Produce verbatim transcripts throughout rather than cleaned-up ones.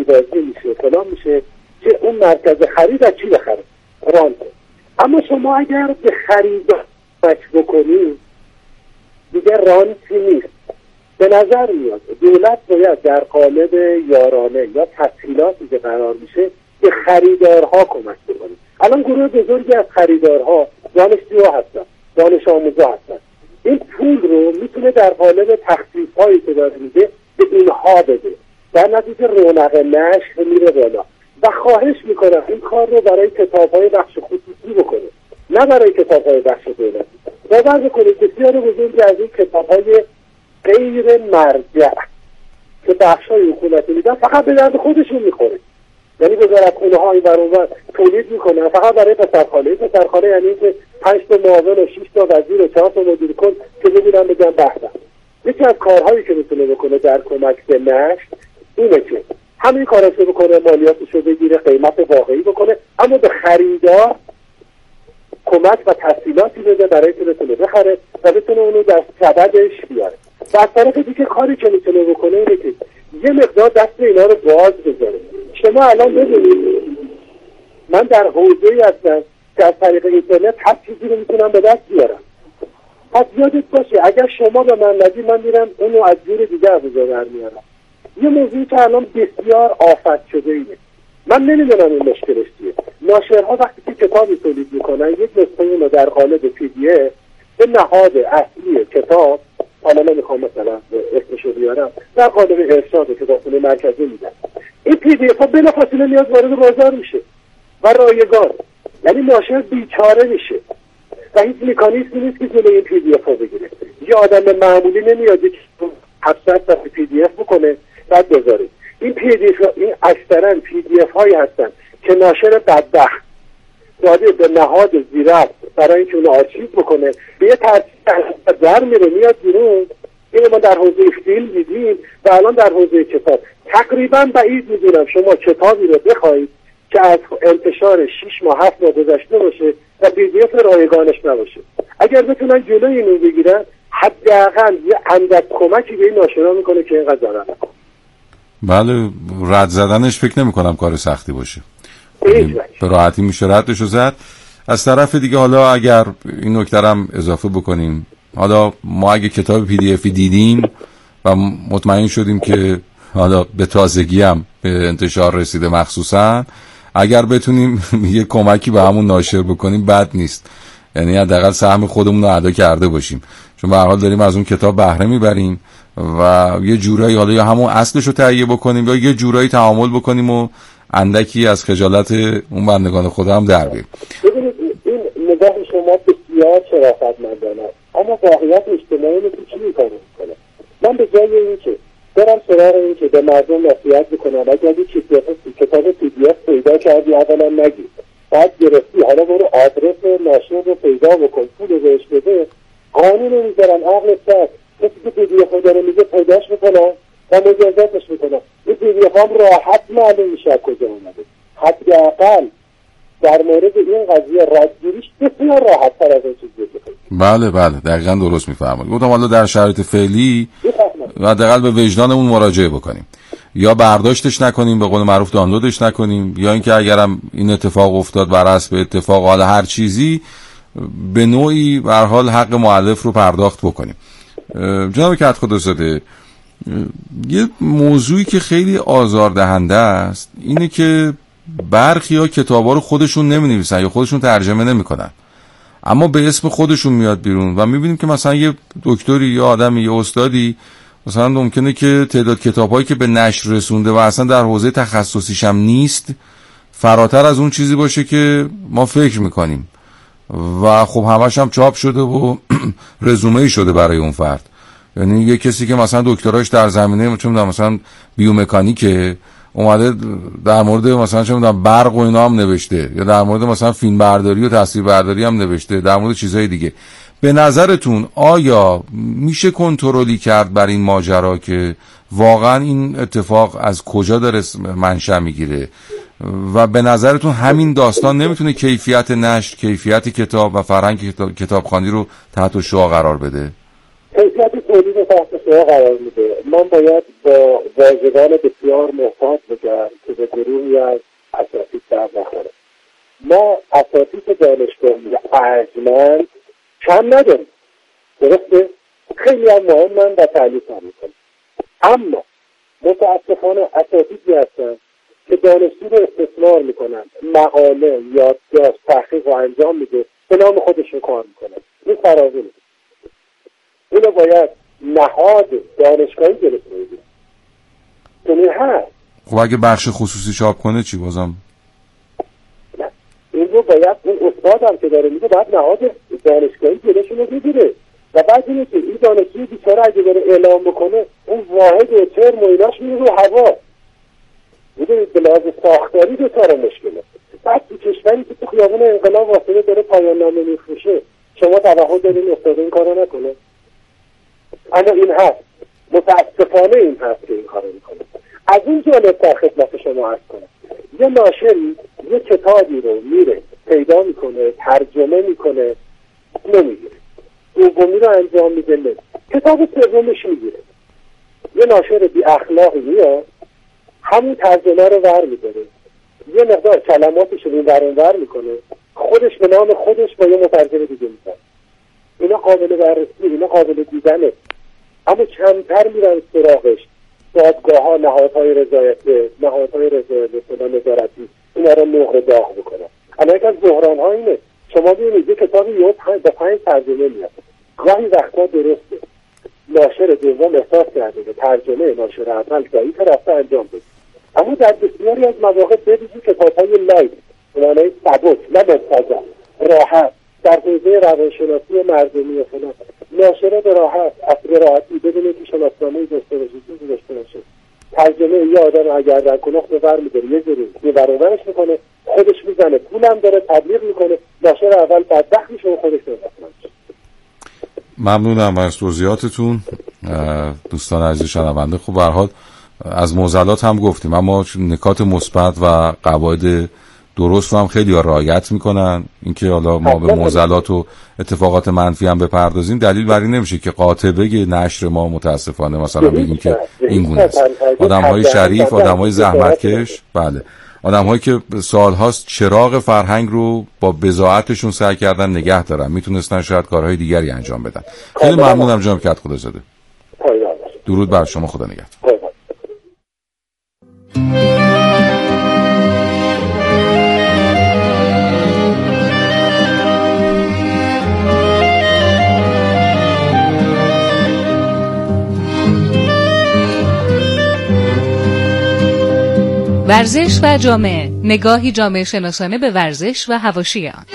بازی میشه فلان میشه که اون مرکز خرید از چی بخره رانته. اما شما اگر به خرید بچ بکنید دیگه رانتی نیست. به نظر میاد دولت باید در قالب یارانه یا تسهیلاتی که قرار میشه به خریدارها کمک بکنه. الان گروه بزرگی از خریدارها دانشجوها هستن، دانش آموزا هستن. این پول رو میتونه در قالب تخفیف‌هایی که داره میده به اینها بده، در نتیجه رونق نشر میره بالا. و خواهش میکنم این کار رو برای کتاب‌های بخش خصوصی بکنه، نه برای کتاب‌های بخش دولتی. باور بکنید بسیار بزرگی از این کتاب‌های غیر مرجع که بخش‌های حکومتی میدن فقط به درد خودشون میخوره. یعنی وزارتخونه ها این برون تولید میکنن فقط برای پسرخانه. این پسرخانه یعنی که پنج تا معاون و شش تا وزیر و چهار تا مدیر کل که ببینن بگن بحثم. یکی از کارهایی که میتونه بکنه در کمک به نشر اینه که همین کارا رو بکنه، مالیاتش رو بگیره، قیمت واقعی بکنه، اما به خریدار کمک و تسهیلاتی بده برای که بتونه بخره و بتونه اونو در سبدش بیاره. و از طرف دیگه کاری که میتونه بکنه اینه که یه مقدار دست اینا رو باز بذاره. شما الان ببینید من در حوزه‌ای هستم که از طریق اینترنت هر چیزی رو میتونم به دست بیارم. پس یادت باشه اگر شما به من ندی من میرم اونو از جور دیگه از اونجا در میارم. یه موضوعی که الان بسیار آفت شده اینه. من نمیدونم این مشکلش چیه. ناشرها وقتی که کتابی تولید میکنن یک نسخه اونو در قالب پی دی اف به نهاد اصلی کتاب، حالا نمیخوام مثلا اسمشو بیارم، در قالب ارشاد کتابخونه مرکزی میدن. این پی دی اف ها بلافاصله نیاز وارد بازار میشه و رایگان، یعنی ناشر بیچاره میشه و هیچ مکانیزمی نیست که جلوی این پی دی اف ها بگیره. یه آدم معمولی نمیاد یک هفتصد صفحه پی دی اف بکنه بعد بذاره. این پی دی اف این اکثرا پی دی اف هایی هستن که ناشر بدبخت داده به نهاد زیرفت برای اینکه اونو آرشیو بکنه، به یه ترتیب در میره میاد بیرون. اینو ما در حوزه فیلم دیدیم و الان در حوزه کتاب تقریبا بعید میدونم شما کتابی رو بخواید که از انتشار شش ماه هفت ماه گذشته باشه و پی دی اف رایگانش نباشه. اگر بتونن جلوی اینو بگیرن حداقل یه اندک کمکی به این ناشرا میکنه که اینقدر ضرر نکنه. بله، رد زدنش فکر نمی کنم کار سختی باشه، به راحتی میشه ردش رو زد. از طرف دیگه حالا اگر این نکته هم اضافه بکنیم، حالا ما اگه کتاب پی دی افی دیدیم و مطمئن شدیم که حالا به تازگی هم به انتشار رسیده، مخصوصا اگر بتونیم یه کمکی به همون ناشر بکنیم بد نیست، یعنی حداقل سهم خودمون رو ادا کرده باشیم، چون به هر حال داریم از اون کتاب بهره میبریم و یه جورایی حالا یا همون اصلش رو تهیه بکنیم یا یه جورایی تعامل بکنیم و اندکی از خجالت اون بندگان خدا هم در بیاریم. ببینید این نگاه شما بسیار شرافتمندانه است، اما واقعیت اجتماعی رو چی می‌کنه؟ من به جای اینکه برم سراغ این که به مردم نصیحت بکنم اگر یک کتاب پی دی اف پیدا کردی اولا نگی، بعد گرفتی حالا برو آدرس ناشر رو پیدا بکن، پول رو بهش بده، قانون رو میذارن عقل سر کسی که پی دی اف داره میگه پیداش میکنم و مجازاتش میکنم. این پی دی اف هم راحت معلوم میشه کجا اومده. حداقل در مورد این قضیه ردگیریش بسیار راحت تر از این چیزی بکنه. بله بله دقیقاً درست میفهمید. گفتم حالا در شرایط فعلی حداقل به وجدانمون مراجعه بکنیم، یا برداشتش نکنیم، به قول معروف دانلودش نکنیم، یا اینکه اگرم این اتفاق افتاد بر حسب اتفاق حال هر چیزی به نوعی به هر حال حق مؤلف رو پرداخت بکنیم. جناب کدخدازاده، یه موضوعی که خیلی آزاردهنده است اینه که برخی ها کتابا رو خودشون نمی نویسن یا خودشون ترجمه نمی کنن، اما به اسم خودشون میاد بیرون و میبینیم که مثلا یه دکتری یا آدمی یا استادی مثلا ممکنه که تعداد کتابایی که به نشر رسونده و اصلا در حوزه تخصصیش هم نیست فراتر از اون چیزی باشه که ما فکر میکنیم و خب همش هم چاپ شده و رزومه‌ای شده برای اون فرد. یعنی یه کسی که مثلا دکتراش در زمینه چون مثلا بیومکانیکه اومده در مورد مثلا چه میدونم برق و اینا هم نوشته، یا در مورد مثلا فیلم برداری و تصویر برداری هم نوشته، در مورد چیزهای دیگه. به نظرتون آیا میشه کنترلی کرد بر این ماجرا که واقعا این اتفاق از کجا داره منشأ میگیره و به نظرتون همین داستان نمیتونه کیفیت نشر، کیفیت کتاب و فرهنگ کتابخوانی رو تحت شعاع قرار بده؟ کیفیت تولید تحت شعاع قرار میده. من باید با واژگان بسیار محتاط بگم به گروهی از اساتید در نخوره. ما اساتید دانشگاهی ارجمند کم نداریم، درسته؟ خیلی هم مهمن و تعلیف هم میکنن، اما متاسفانه اساتیدی هستن که دانشجو رو استثمار میکنن، مقاله، یادداشت، تحقیق رو انجام میده، به نام خودشون کار میکنن. این فراغونه. اینو باید نهاد دانشگاهی جلوش بگیره. این هست. خب اگه بخش خصوصی چاپ کنه چی بازم؟ نه. این رو باید اون استاد هم که داره میده باید نهاد دانشگاهی جلوشون رو بگیره. و بعد اینه که این دانشجوی بیچاره اگه داره اعلام بکنه اون واحد و ترم و ایناش میره رو هوا. میدونید به لحاظ ساختاری دو تا مشکله. بعد تو کشوری که تو خیابون انقلاب واسطه داره پایان نامه میفروشه، شما توقع دارین استاد این کارو نکنه؟ اما این هست، متاسفانه این هست که این کارو میکنه. از این جانب در خدمت شما عرض کنم، یه ناشری یه کتابی رو میره پیدا میکنه، ترجمه میکنه، نمیگیره. دومی رو انجام میده، نه. کتاب سومش میگیره. یه ناشر بی اخلاقی میاد همون ترجمه رو ور میداره، یه مقدار کلماتش رو ور ور میکنه، خودش به نام خودش با یه مترجم دیگه میزنه. اینا قابل بررسی، اینا قابل دیدنه، اما کمتر میرن سراغش. دادگاه ها، نهادهای رضایت، نهادهای رضایت مثلا نظارتی اینا رو نقره داغ بکنن. اما یک از بحران ها اینه، شما ببینید یه کتابی یه با پنج ترجمه میاد، گاهی وقتا درسته ناشر دوم احساس کرده که ترجمه ناشر اول ضعیف رفته انجام بده، اما در بسیاری از مواقع ببینید کتاب‌های لایت، معنای ثبات، نه مبتذل، راحت در حوزه روانشناسی مردمی و فلان، ناشر به راحت، اصل راحتی بدون که شناسنامه‌ای داشته باشه، چیزی داشته باشه، ترجمه یه آدم اگر در کنخ به ور می‌داره، یه جوری یه برابرش میکنه، خودش میزنه، پولم داره، تبلیغ میکنه، ناشر اول بدبخت میشه و خودش نمی‌کنه. ممنونم از توضیحاتتون دوستان عزیز شنونده. خب به هر حال از معضلات هم گفتیم، اما نکات مثبت و قواعد درست رو هم خیلی ها رعایت میکنن. اینکه حالا ما به معضلات و اتفاقات منفی هم بپردازیم دلیل بر این نمیشه که قاطبه نشر ما متاسفانه مثلا بگیم که این گونه است. آدم‌های شریف، آدم‌های زحمتکش، بله، آدم‌هایی که سال‌هاست چراغ فرهنگ رو با بضاعتشون سعی کردن نگه دارن، میتونستن شاید کارهای دیگری انجام بدن. خیلی ممنونم جناب کدخدازاده. درود بر شما، خدا نگهدار. ورزش و جامعه، نگاهی جامعه شناسانه به ورزش و حواشی آن.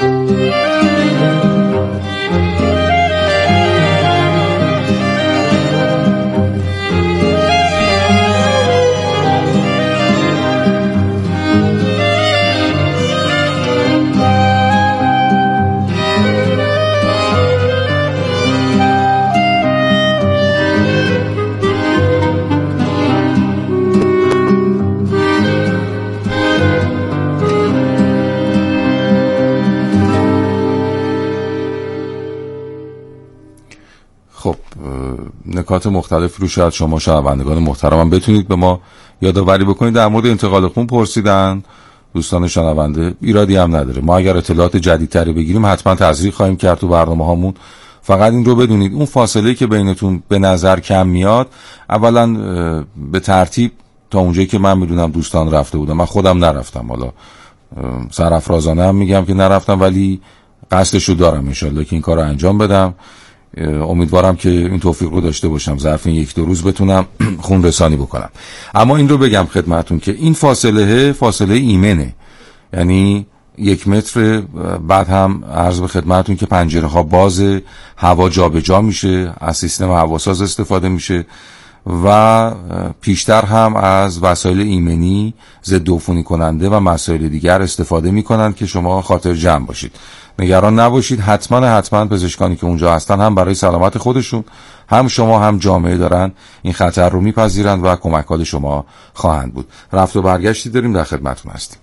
نکات مختلف رو شاید شما شنوندگان محترمم بتونید به ما یادآوری بکنید. در مورد انتقال خون پرسیدن دوستان شنونده، ایرادی هم نداره. ما اگر اطلاعات جدیدتری بگیریم حتما تصحیح خواهیم کرد تو برنامه‌هامون. فقط این رو بدونید اون فاصله که بینتون به نظر کم میاد، اولا به ترتیب تا اونجایی که من میدونم دوستان رفته بودم، من خودم نرفتم، حالا سرافرازانه هم میگم که نرفتم، ولی قصدشو دارم ان شاءالله که این کارو انجام بدم. امیدوارم که این توفیق رو داشته باشم ظرف این یک دو روز بتونم خون رسانی بکنم. اما این رو بگم خدمتون که این فاصله فاصله ایمنه، یعنی یک متر. بعد هم عرض به خدمتون که پنجره ها باز، هوا جا به جا میشه، از سیستم هواساز استفاده میشه و پیشتر هم از وسایل ایمنی ضد عفونی کننده و مسائل دیگر استفاده میکنن که شما خاطر جمع باشید. نگران نباشید، حتما حتما پزشکانی که اونجا هستن هم برای سلامت خودشون، هم شما هم جامعه دارن این خطر رو میپذیرند و کمک‌حال شما خواهند بود. رفت و برگشتی داریم، در خدمتتون هستیم.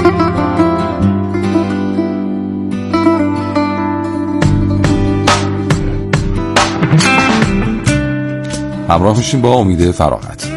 همراه میشیم با امید فراغت.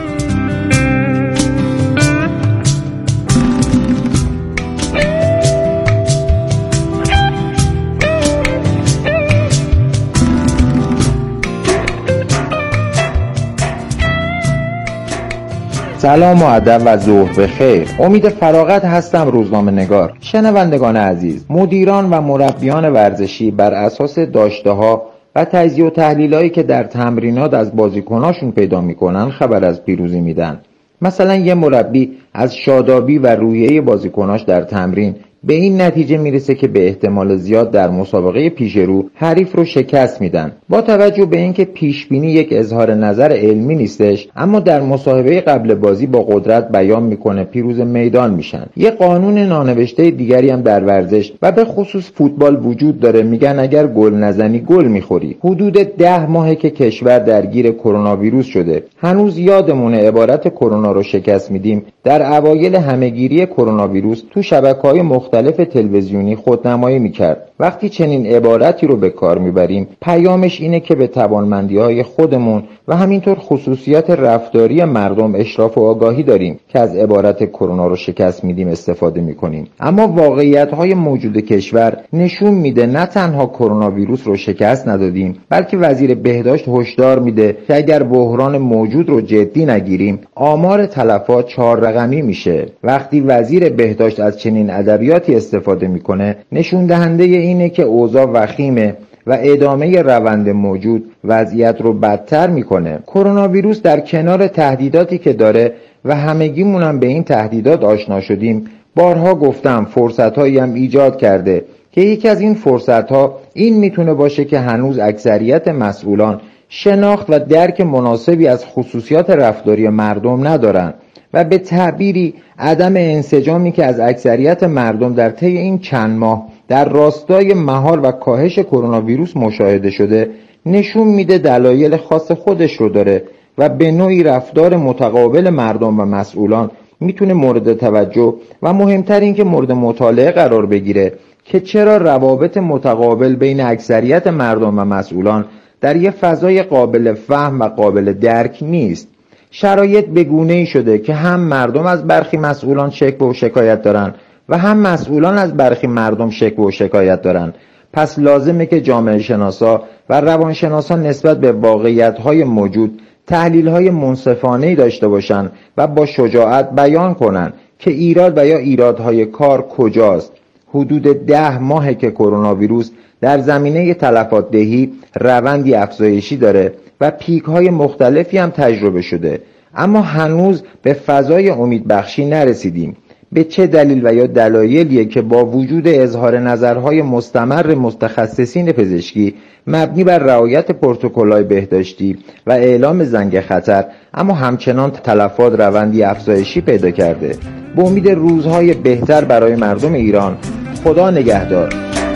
سلام و ادب و ظهر بخیر. امید فراغت هستم، روزنامه نگار. شنوندگان عزیز، مدیران و مربیان ورزشی بر اساس داشته‌ها و تجزیه و تحلیلایی که در تمرینات از بازیکناشون پیدا میکنن خبر از پیروزی میدن. مثلا یه مربی از شادابی و روحیه بازیکناش در تمرین به این نتیجه میرسه که به احتمال زیاد در مسابقه پیش رو حریف رو شکست میدن. با توجه به اینکه پیش بینی یک اظهار نظر علمی نیستش، اما در مصاحبه قبل بازی با قدرت بیان میکنه پیروز میدان میشن. یه قانون نانوشته دیگری هم در ورزش و به خصوص فوتبال وجود داره، میگن اگر گل نزنی گل میخوری. حدود ده ماهه که کشور درگیر کرونا ویروس شده. هنوز یادمونه عبارت کرونا رو شکست میدیم در اوایل همهگیری کرونا ویروس تو شبکه‌های مختلف تلویزیونی خودنمایی میکرد. وقتی چنین عبارتی رو به کار میبریم، پیامش اینه که به توانمندی‌های خودمون و همینطور خصوصیات رفتاری مردم اشراف و آگاهی داریم که از عبارت کرونا رو شکست میدیم استفاده میکنیم. اما واقعیت‌های موجود کشور نشون میده نه تنها کرونا ویروس رو شکست ندادیم، بلکه وزیر بهداشت هشدار میده که اگر بحران موجود رو جدی نگیریم، آمار تلفات چهار رقمی میشه. وقتی وزیر بهداشت از چنین ادبیاتی استفاده میکنه، نشون دهنده اینه که اوضاع وخیمه و ادامه روند موجود وضعیت رو بدتر میکنه. کرونا ویروس در کنار تهدیداتی که داره و همگیمون هم به این تهدیدات آشنا شدیم، بارها گفتم فرصت‌هایی هم ایجاد کرده که یکی از این فرصت‌ها این میتونه باشه که هنوز اکثریت مسئولان شناخت و درک مناسبی از خصوصیات رفتاری مردم ندارن و به تعبیری عدم انسجامی که از اکثریت مردم در طی این چند ماه در راستای مهار و کاهش کرونا ویروس مشاهده شده نشون میده دلایل خاص خودش رو داره و به نوعی رفتار متقابل مردم و مسئولان میتونه مورد توجه و مهمتر این که مورد مطالعه قرار بگیره که چرا روابط متقابل بین اکثریت مردم و مسئولان در یه فضای قابل فهم و قابل درک نیست. شرایط بگونه‌ای شده که هم مردم از برخی مسئولان شکوه و شکایت دارن و هم مسئولان از برخی مردم شکوه و شکایت دارن. پس لازمه که جامعه شناسا و روانشناسا نسبت به واقعیت‌های موجود تحلیل‌های منصفانه‌ای داشته باشن و با شجاعت بیان کنن که ایراد و یا ایرادهای کار کجاست. حدود ده ماهه که کرونا ویروس در زمینه تلفات دهی روندی افزایشی داره و پیک‌های مختلفی هم تجربه شده، اما هنوز به فضای امیدبخشی نرسیدیم. به چه دلیل و یا دلایلیه که با وجود اظهار نظرهای مستمر متخصصین پزشکی مبنی بر رعایت پروتکل‌های بهداشتی و اعلام زنگ خطر، اما همچنان تلفات روندی افزایشی پیدا کرده؟ به امید روزهای بهتر برای مردم ایران. خدا نگهدار.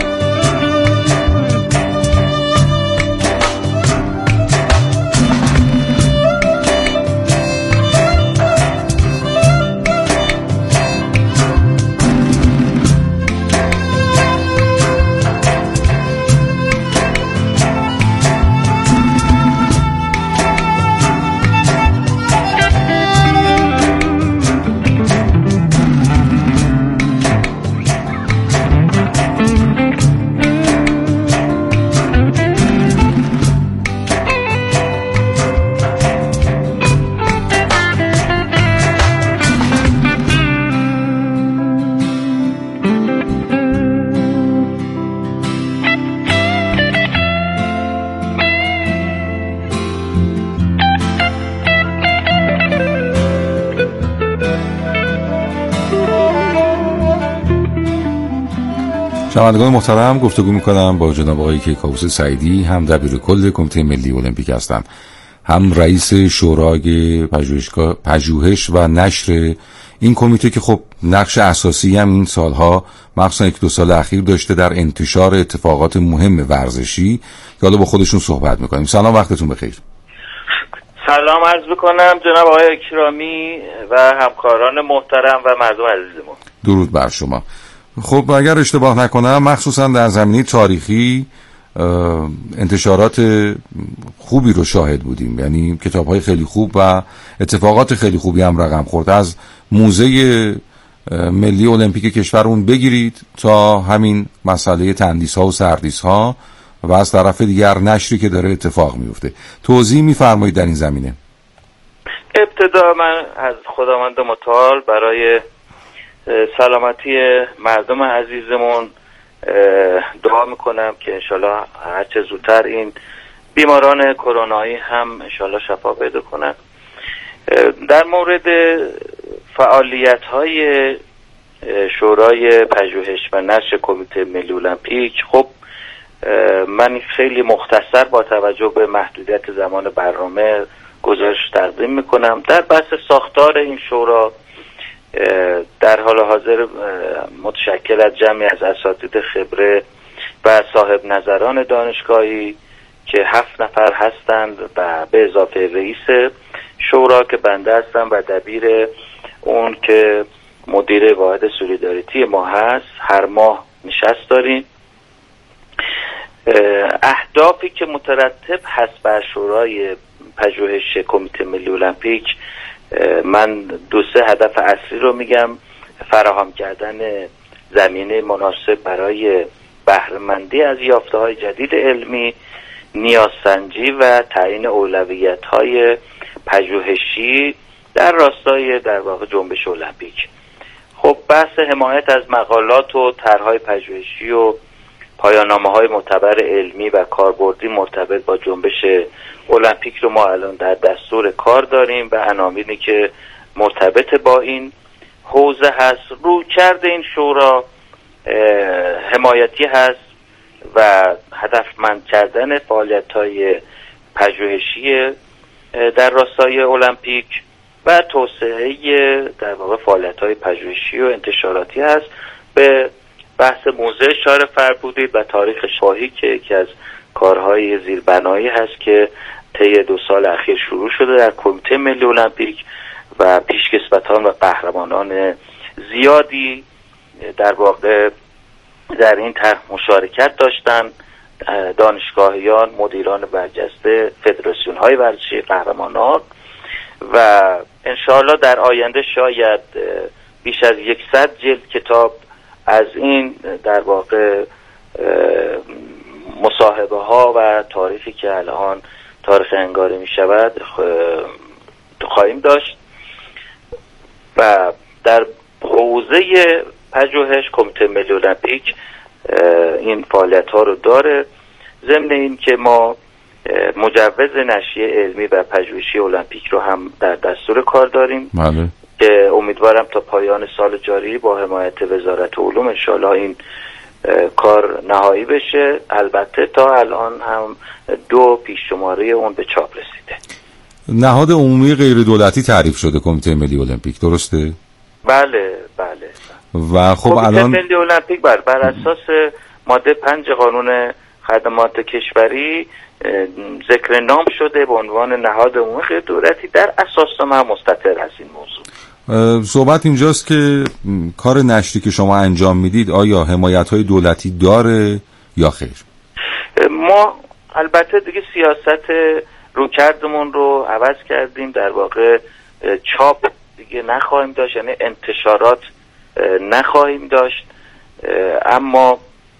شنوندگان محترم، گفتگو میکنم با جناب آقای کیکاووس سعیدی، هم دبیر کل کمیته ملی المپیک هستند، هم رئیس شورای پژوهشگاه پژوهش و نشر این کمیته که خب نقش اساسی هم این سالها مخصوصا یک دو سال اخیر داشته در انتشار اتفاقات مهم ورزشی که حالا با خودشون صحبت میکنیم. سلام، وقتتون بخیر. سلام عرض بکنم جناب آقای اکرامی و همکاران محترم و مردم عزیزمون. درود بر شما. خب اگر اشتباه نکنم مخصوصا در زمینه تاریخی انتشارات خوبی رو شاهد بودیم، یعنی کتاب‌های خیلی خوب و اتفاقات خیلی خوبی هم رقم خورد، از موزه ملی المپیک کشورمون بگیرید تا همین مسئله تندیس‌ها و سردیس‌ها و از طرف دیگر نشری که داره اتفاق میفته. توضیح می‌فرمایید در این زمینه؟ ابتدا من از خداوند متعال برای سلامتی مردم عزیزمون دعا میکنم که انشالله هرچه زودتر این بیماران کرونایی هم انشالله شفا پیدا کنن. در مورد فعالیت های شورای پژوهش و نشر کمیته ملی المپیک، خب من خیلی مختصر با توجه به محدودیت زمان برنامه گزارش تقدیم میکنم. در بحث ساختار این شورا در حال حاضر متشکل از جمعی از اساتید خبره و صاحب نظران دانشگاهی که هفت نفر هستند و به اضافه رئیس شورا که بنده هستم و دبیر اون که مدیر واحد سولیداریتی ما هست، هر ماه نشست داریم. اهدافی که مترتب هست بر شورای پژوهش کمیته ملی المپیک، من دو سه هدف اصلی رو میگم: فراهم کردن زمینه مناسب برای بهره‌مندی از یافته‌های جدید علمی، نیازسنجی و تعیین اولویت‌های پژوهشی در راستای در واقع جنبش المپیک. خب بحث حمایت از مقالات و طرح‌های پژوهشی و پایان‌نامه‌های معتبر علمی و کاربردی مرتبط با جنبش المپیک رو ما الان در دستور کار داریم و عناوینی که مرتبط با این حوزه هست. رویکرد این شورا حمایتی هست و هدفمند کردن فعالیت‌های پژوهشی در راستای المپیک و توسعه در واقع فعالیت‌های پژوهشی و انتشاراتی هست. به بحث موزه اشاره فرمودید و تاریخ شاهی که یکی از کارهای زیربنایی هست که طی دو سال اخیر شروع شده در کمیته ملی المپیک و پیشکسوتان و قهرمانان زیادی در واقع در این طرح مشارکت داشتن: دانشگاهیان، مدیران برجسته، فدراسیون های ورزشی، قهرمانان و انشاءالله در آینده شاید بیش از صد جلد کتاب از این در واقع مصاحبه ها و تاریخی که الان تاریخ انگاره می شود خواهیم داشت. و در حوزه پژوهش کمیته ملی المپیک این فعالیت ها رو داره. ضمن این که ما مجوز نشریه علمی و پژوهشی المپیک رو هم در دستور کار داریم بله. که امیدوارم تا پایان سال جاری با حمایت وزارت علوم انشالله این کار نهایی بشه. البته تا الان هم دو پیش شماره اون به چاپ رسیده. نهاد عمومی غیر دولتی تعریف شده کمیته ملی المپیک، درسته؟ بله بله. و خب کمیته الان ملی المپیک بر, بر اساس ماده پنج قانون خدمات کشوری ذکر نام شده به عنوان نهاد عمومی غیر دولتی. در اساسنامه هم مستتر از این موضوع. صحبت اینجاست که کار نشری که شما انجام میدید آیا حمایت‌های دولتی داره یا خیر؟ ما البته دیگه سیاست رویکردمون رو عوض کردیم. در واقع چاپ دیگه نخواهیم داشت، یعنی انتشارات نخواهیم داشت، اما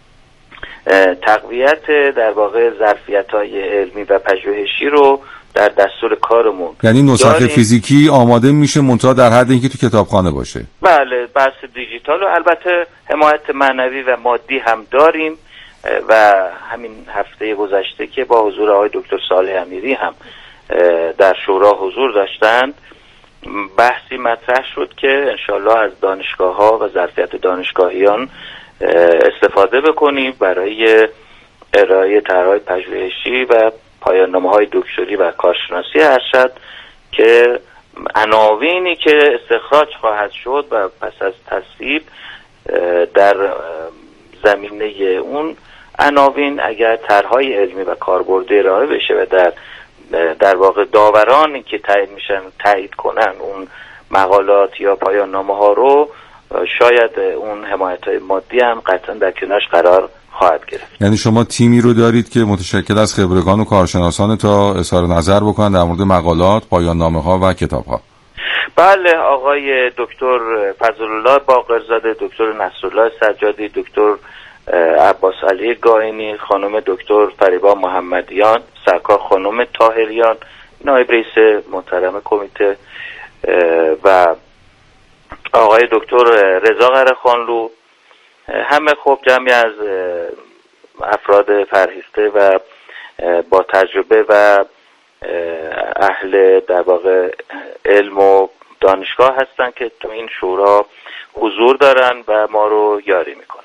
تقویت در واقع ظرفیت‌های علمی و پژوهشی رو در دستور کارمون، یعنی نسخه فیزیکی آماده میشه منتها در حد اینکه تو کتابخانه باشه. بله، بحث دیجیتال و البته حمایت معنوی و مادی هم داریم و همین هفته گذشته که با حضور آقای دکتر صالح امیری هم در شورا حضور داشتند بحثی مطرح شد که انشالله از دانشگاه ها و ظرفیت دانشگاهیان استفاده بکنیم برای ارائه طرح‌های پژوهشی و پایان‌نامه‌های دکتری و کارشناسی ارشد که عناوینی که استخراج خواهد شد و پس از تصویب در زمینه اون عناوین اگر طرح‌های علمی و کاربردی ارائه بشه و در در واقع داورانی که تایید میشن تایید کنن اون مقالات یا پایان‌نامه‌ها رو شاید اون حمایت‌های مادی هم قطعا در کنارش قرار خواهد گرفت. یعنی شما تیمی رو دارید که متشکل از خبرگان و کارشناسان تا اظهار نظر بکنن در مورد مقالات، پایان نامه‌ها و کتاب‌ها؟ بله، آقای دکتر فضلالله باقرزاده، دکتر نصرالله سجادی، دکتر عباس علی گاینی، خانم دکتر فریبا محمدیان، سرکار خانم طاهریان، نایب رئیس محترم کمیته و آقای دکتر رضا قره‌خانلو، همه خب جمعی از افراد فرهیخته و با تجربه و اهل در واقع علم و دانشگاه هستن که تو این شورا حضور دارن و ما رو یاری میکنن.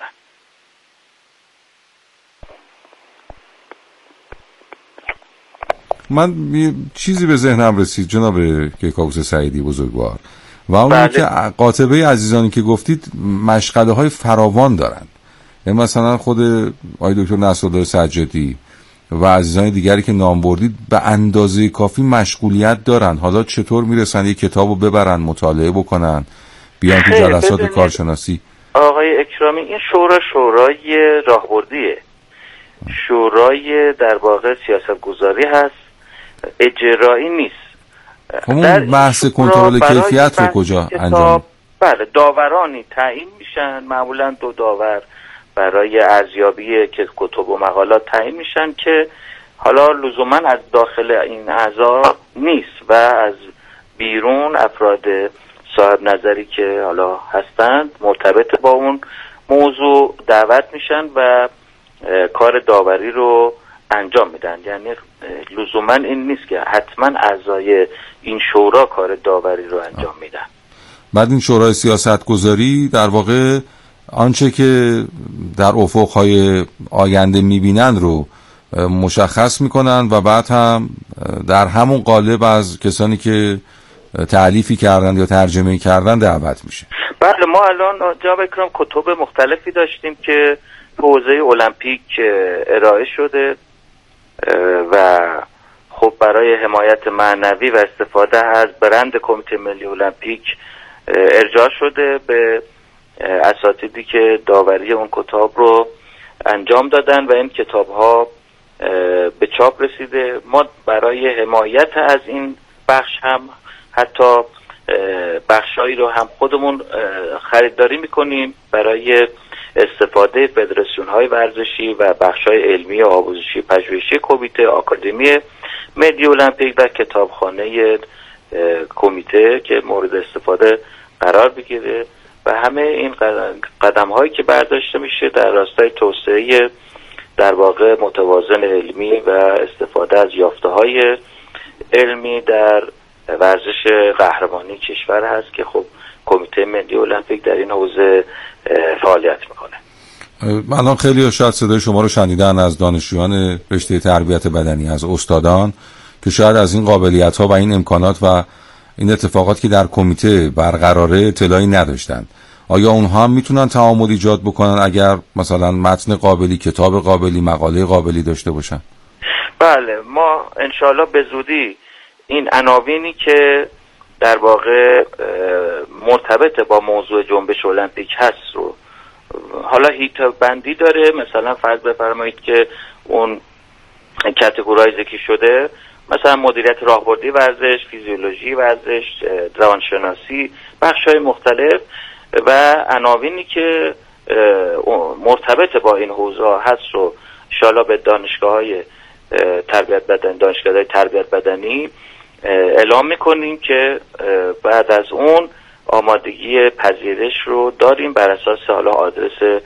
من چیزی به ذهنم رسید جناب کیکاووس سعیدی بزرگوار و اون بله. که قاطبه عزیزانی که گفتید مشغله های فراوان دارند. یعنی مثلا خود آقای دکتر نصرالله سجادی و عزیزان دیگری که نام بردید به اندازه کافی مشغولیت دارن. حالا چطور میرسن یک کتابو ببرن مطالعه بکنن بیان تو جلسات کارشناسی؟ آقای اکرامی، این شورا شورای راهبردیه، شورای در واقع سیاستگذاری هست، اجرایی نیست. همون بحث کنترل کیفیت رو کجا انجام؟ بله، داورانی تعیین میشن، معمولا دو داور برای ارزیابی که کتب و مقالات تعیین میشن که حالا لزوما از داخل این اعضا نیست و از بیرون افراد صاحب نظری که حالا هستند مرتبط با اون موضوع دعوت میشن و کار داوری رو انجام میدن. یعنی لزوما این نیست که حتما اعضای این شورا کار داوری رو انجام میدن. بعد این شورای سیاست گذاری در واقع آنچه که در افقهای آینده میبینن رو مشخص میکنن و بعد هم در همون قالب از کسانی که تألیفی کردن یا ترجمه کردن دعوت میشه. بله، ما الان جناب اکرام کتب مختلفی داشتیم که حوزه المپیک ارائه شده و خب برای حمایت معنوی و استفاده از برند کمیته ملی المپیک ارجاع شده به اساتیدی که داوری اون کتاب رو انجام دادن و این کتاب ها به چاپ رسیده. ما برای حمایت از این بخش هم حتی بخشایی رو هم خودمون خریداری میکنیم برای استفاده فدراسیون های ورزشی و بخش های علمی و آموزشی پژوهشی کمیته، آکادمی ملی المپیک و کتابخانه کمیته که مورد استفاده قرار بگیره و همه این قدم هایی که برداشته میشه در راستای توسعه در واقع متوازن علمی و استفاده از یافته های علمی در ورزش قهرمانی کشور هست که خب کمیته ملی المپیک در این حوزه فعالیت میکنه. الان خیلی شاید صدای شما رو شنیدن از دانشجویان رشته تربیت بدنی، از استادان که شاید از این قابلیت ها و این امکانات و این اتفاقات که در کمیته برقراره اطلاعی نداشتن. آیا اونها هم میتونن تعامل ایجاد بکنن اگر مثلا متن قابلی، کتاب قابلی، مقاله قابلی داشته باشن؟ بله، ما انشالله به زودی این عناوینی که در واقع مرتبط با موضوع جنبش المپیک هست رو، حالا هیت بندی داره، مثلا فرض بفرمایید که اون کاتگورایزی که شده مثلا مدیریت راهبردی ورزش، فیزیولوژی ورزش، روانشناسی، بخش‌های مختلف و عناوینی که مرتبط با این حوزه هست رو انشالله به دانشگاه‌های تربیت بدنی، دانشگاه‌های تربیت بدنی اعلام میکنیم که بعد از اون آمادگی پذیرش رو داریم بر اساس حالا آدرس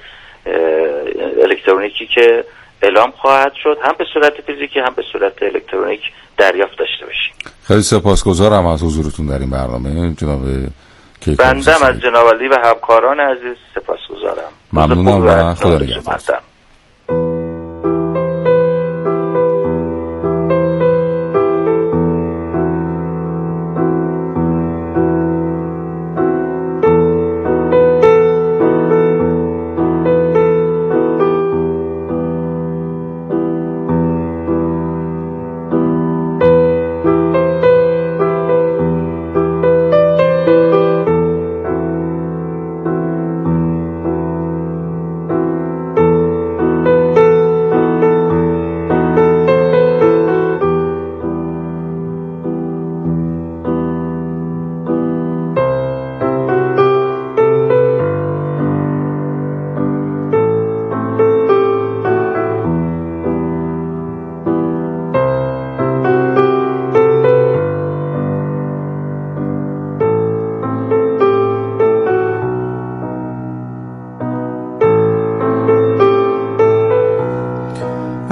الکترونیکی که اعلام خواهد شد، هم به صورت فیزیکی هم به صورت الکترونیک دریافت داشته باشیم. خیلی سپاسگزارم از حضورتون در این برنامه جناب کیکاووس. بندم از جناب علی و همکاران عزیز سپاسگزارم. ممنونم و خدا نگهدار.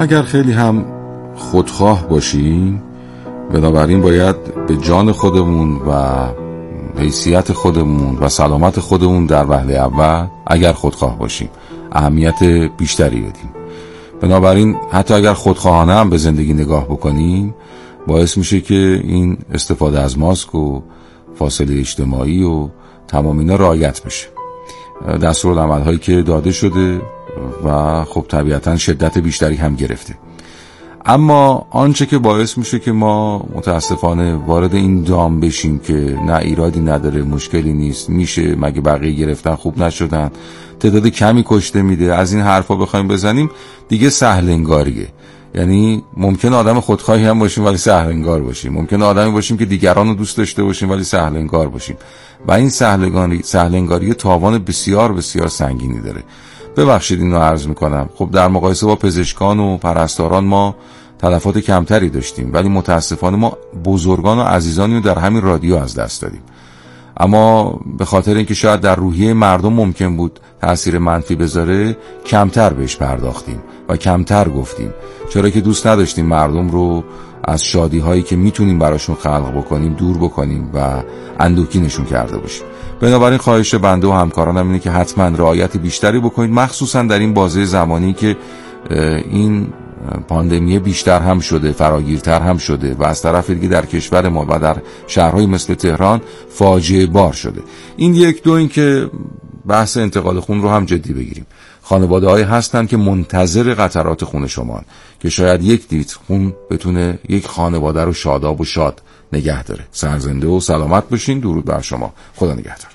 اگر خیلی هم خودخواه باشیم، بنابراین باید به جان خودمون و حیثیت خودمون و سلامت خودمون در وهله اول، اگر خودخواه باشیم، اهمیت بیشتری بدیم. بنابراین حتی اگر خودخواهانه هم به زندگی نگاه بکنیم، باعث میشه که این استفاده از ماسک و فاصله اجتماعی و تمام اینا رعایت بشه. دستورالعمل‌هایی که داده شده و خب طبیعتاً شدت بیشتری هم گرفته. اما آنچه که باعث میشه که ما متاسفانه وارد این دام بشیم که نه ایرادی نداره، مشکلی نیست، میشه، مگه بقیه گرفتن خوب نشدن، تعداد کمی کشته میده، از این حرفا بخوایم بزنیم، دیگه سهل انگاریه. یعنی ممکن آدم خودخواهی هم باشیم ولی سهل انگار باشیم، ممکن آدمی باشیم که دیگران رو دوست داشته باشیم ولی سهل انگار باشیم، و این سهل انگاری سهل انگاری تاوان بسیار بسیار سنگینی داره. ببخشید اینو عرض میکنم. خب در مقایسه با پزشکان و پرستاران ما تلفات کمتری داشتیم، ولی متاسفانه ما بزرگان و عزیزانی رو در همین رادیو از دست دادیم. اما به خاطر اینکه شاید در روحیه مردم ممکن بود تأثیر منفی بذاره، کمتر بهش پرداختیم و کمتر گفتیم، چرا که دوست نداشتیم مردم رو از شادی هایی که میتونیم براشون خلق بکنیم دور بکنیم و اندوکینشون کرده باشیم. بنابراین خواهش بنده و همکارانم اینه که حتما رعایت بیشتری بکنید، مخصوصا در این بازه زمانی که این پاندمی بیشتر هم شده، فراگیرتر هم شده و از طرف دیگه در کشور ما و در شهرهای مثل تهران فاجعه بار شده. این یک. دو این که بحث انتقال خون رو هم جدی بگیریم. خانواده هایی هستن که منتظر قطرات خون شما که شاید یک لیتر خون بتونه یک خانواده رو شاداب و شاد نگه داره. سرزنده و سلامت باشین. درود بر شما. خدا نگهدار.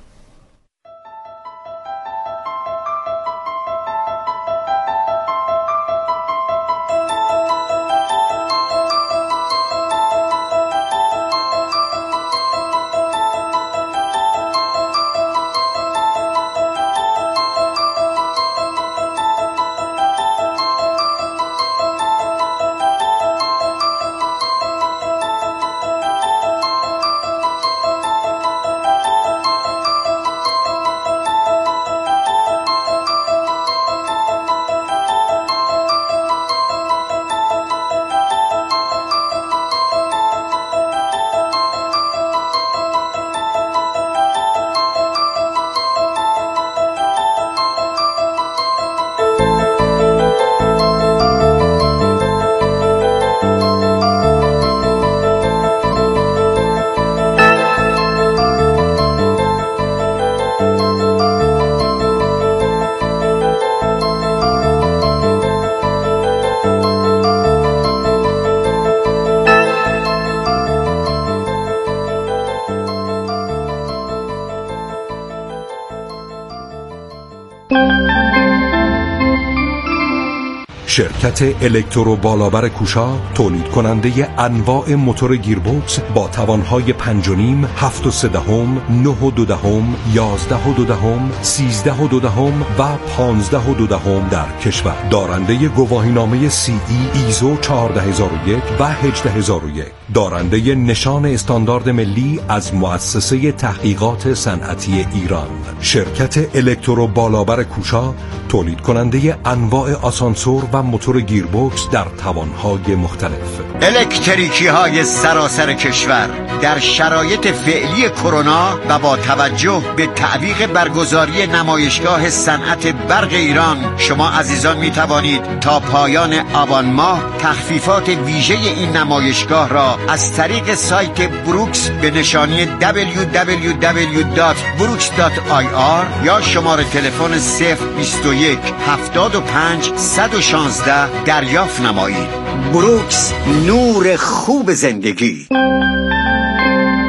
شرکت الکترو بالابر کوشا تولید کننده انواع موتور گیربکس با توانهای پنج و نیم، هفت و سه دهم، نه و دو دهم، یازده و دو دهم، سیزده و دو دهم و پانزده و دو دهم در کشور. دارنده گواهینامه سی ای ایزو چهارده هزار و یک و هجده هزار و یک. دارنده نشان استاندارد ملی از مؤسسه تحقیقات صنعتی ایران. شرکت الکترو بالابر کوشا تولید کننده انواع آسانسور و موتور گیربکس در توانهای مختلف. الکتریکی های سراسر کشور در شرایط فعلی کرونا و با توجه به تعویق برگزاری نمایشگاه صنعت برق ایران، شما عزیزان می توانید تا پایان آبان ماه تخفیفات ویژه این نمایشگاه را از طریق سایت بروکس به نشانی دبلیو دبلیو دبلیو دات بروکس دات آی آر یا شماره تلفن صفر بیست و یک هفتاد و پنج صد و شانزده دریافت نمایید. بروکس، نور خوب زندگی.